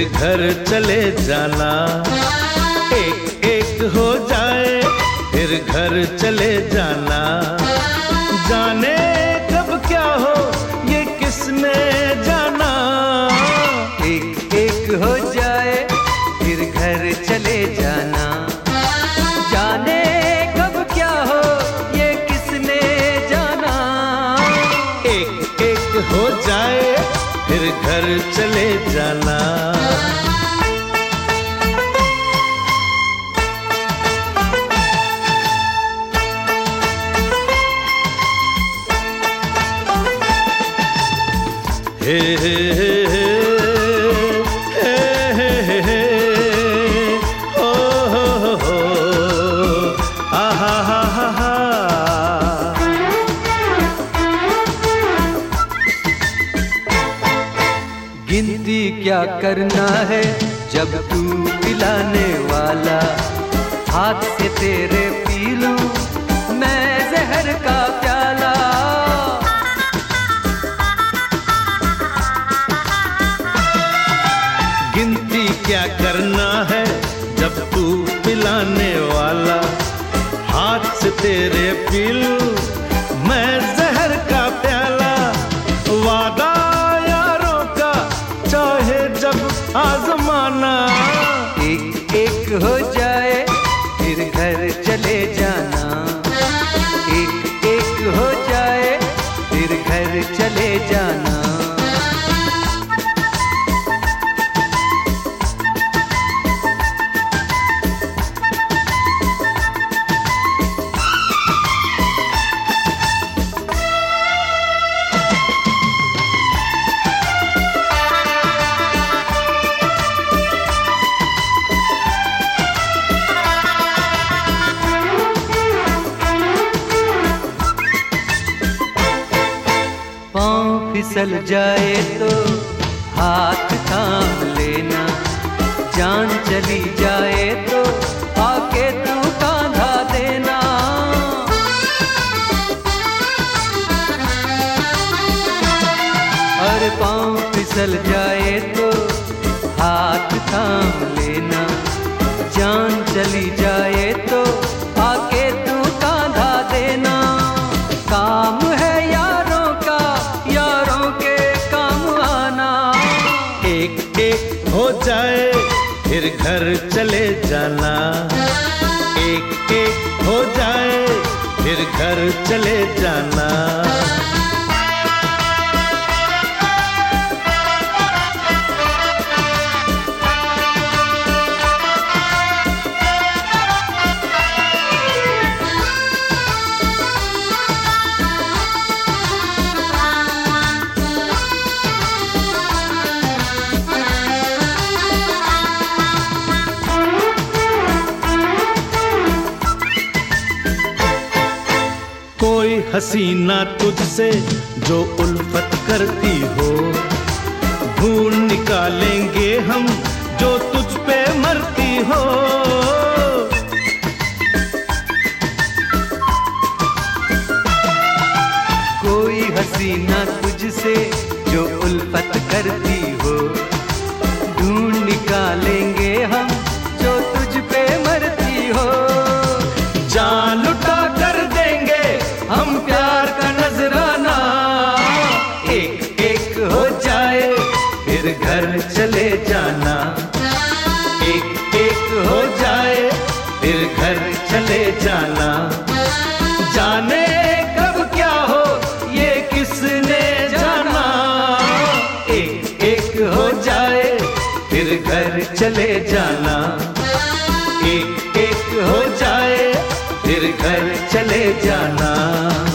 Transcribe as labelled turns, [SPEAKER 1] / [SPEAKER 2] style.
[SPEAKER 1] फिर घर चले जाना। एक एक हो जाए फिर घर चले जाना। जाने कब क्या हो ये किसने जाना।
[SPEAKER 2] एक एक हो जाए फिर घर चले जाना। जाने कब क्या हो ये किसने जाना।
[SPEAKER 1] एक एक हो जाए फिर घर चले जाना। हे हे हे हे हे हे हे ओ हो आहा हा हा हा।
[SPEAKER 2] गिनती क्या करना है जब तू पिलाने वाला। हाथ से तेरे पी लूं मैं जहर का प्याला।
[SPEAKER 1] गिनती क्या करना है जब तू पिलाने वाला। हाथ से तेरे पी लूं मैं जहर का प्याला। वादा यारों का चाहे जब आजमाना।
[SPEAKER 2] एक एक हो जाए फिर घर चले जाना। एक एक हो जाए फिर घर चले जाना। पाँव फिसल जाए तो हाथ थाम लेना। जान चली जाए तो आके तू कांधा देना। और पाँव फिसल जाए तो हाथ थाम लेना। जान चली जाए तो आके तू कांधा देना। काम है यारों का यारों के काम आना।
[SPEAKER 1] एक एक हो जाए फिर घर चले जाना। एक एक हो जाए फिर घर चले जाना। कोई हसीना तुझसे जो उल्फत करती हो। ढूंढ निकालेंगे हम जो तुझ पे मरती हो।
[SPEAKER 2] कोई हसीना तुझसे जो उल्फत करती हो। ढूंढ निकालेंगे हम जो तुझ पे मरती हो।
[SPEAKER 1] जान लुटा कर देंगे हम प्यार का नजराना।
[SPEAKER 2] एक एक हो जाए
[SPEAKER 1] फिर घर चले जाना। एक एक हो जाए फिर घर चले जाना। जाने कब क्या हो ये किसने जाना। एक एक हो जाए फिर घर चले जाना। एक एक हो जाए फिर घर चले जाना।